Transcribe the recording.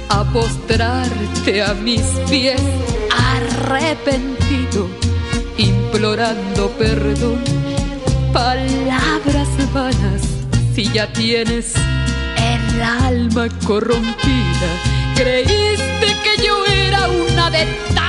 a postrarte a mis pies, arrepentido, implorando perdón. Palabras vanas si ya tienes el alma corrompida. Creíste que yo era una de